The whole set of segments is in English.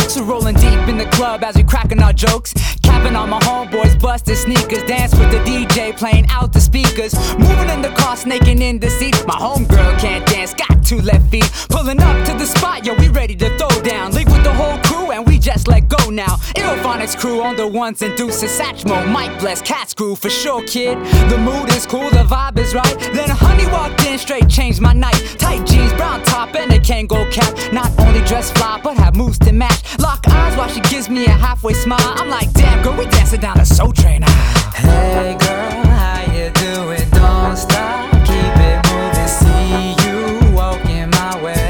folks are rolling deep in the club as we cracking our jokes. Capping on my homeboys, busted sneakers. Dance with the DJ, playing out the speakers. Moving in the car, snaking in the seat. My homegirl can't dance, got 2 left feet. Pulling up to the spot, yo, we ready to throw down. Leave with the whole crew and we just let go now. Illophonics crew on the ones and deuces. Satchmo, Mike Bless, Cat Screw for sure, kid. The mood is cool, the vibe is right. Then Honey walked in, straight changed my night. Tight jeans, brown top, and a Kangol cap. Not only dress fly, but have moves to match. Lock eyes while she gives me a halfway smile. I'm like, damn girl, we dancing down a Soul Train aisle. Hey girl, how you doing? Don't stop, keep it moving. See you walking my way.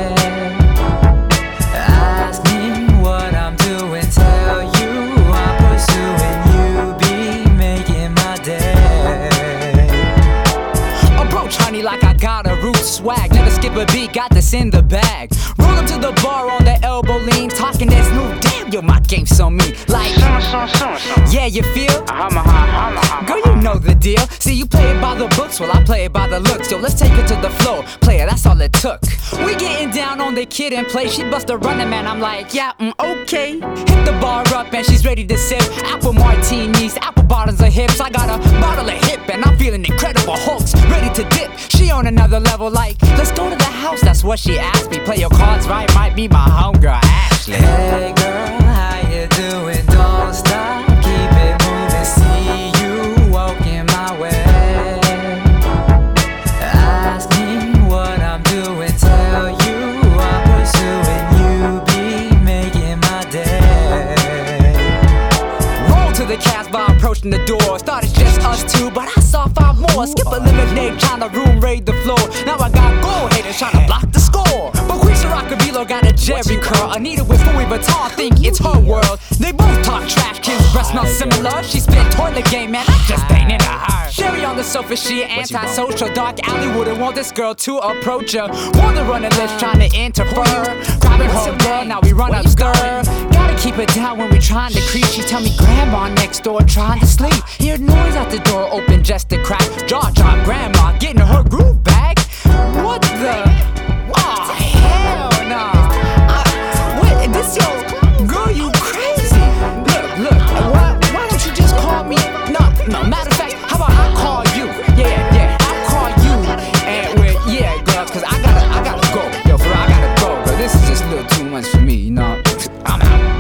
Ask me what I'm doing, tell you I'm pursuing you. Be making my day. Approach honey like I got a root swag. Never skip a beat, got this in the bag. Roll up to the bar on the elbow lean, talking that smooth. Damn, yo, my game so mean. Like, yeah, you feel? Girl, you know the deal. See, you play it by the books, well, I play it by the looks. Yo, let's take it to the floor. Player, that's all it took. We getting down on the Kid and Play. She bust a running man, I'm like, yeah, okay. Hit the bar up and she's ready to sip. Apple martinis, apple bottoms of hips. I got a bottle of hip and I'm feeling incredible Hulks. Ready to dip, she on another level like, let's go to the house, that's what she asked me. Play your cards right, might be my homegirl Ashley. Hey girl, how you doing? Don't stop, keep it moving. See you walking my way. Ask me what I'm doing, tell you I'm pursuing you. Be making my day. Roll to the cast by approaching the door. Thought it's just us two, but I saw 5 more. Skip eliminate, trying to room raid the floor. Now I got goal haters trying to block the score. But Quisha Rockavilo got a Jerry curl. Anita with Louis Vuitton, think it's her world. They both talk trash, Kim's breath smells similar. She spit toilet game, man, I just ain't into her. Sherry on the sofa, she antisocial. Dark alley wouldn't want this girl to approach her. Want to run a list, trying to interfere. Grabbing her girl, now we run up stir. Gotta keep it down when we trying to creep. She tell me grandma next door trying to sleep. Hear noise at the door open just a crack. Jaw drop, grandma getting her groove back. What the? Oh, hell nah. What? This yo, girl, you crazy. Look, why don't you just call me? No, matter of fact, how about I call you? Yeah, I'll call you. And yeah, girl, cause I gotta go. Yo, for real, I gotta go, girl. This is just a little too much for me, you know? I'm out.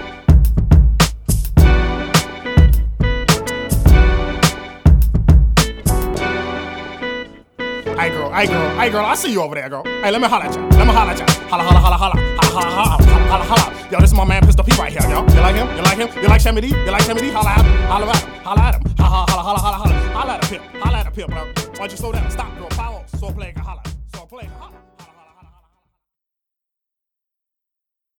Hey girl, I see you over there, girl. Hey, let me holla at ya. Holla. Yo, this is my man Pistol P right here, yo. You like him? You like Shammy D? Holla at him. Holla at a pimp, bro. Why don't you slow down? Stop, girl. Power. So playing, holla.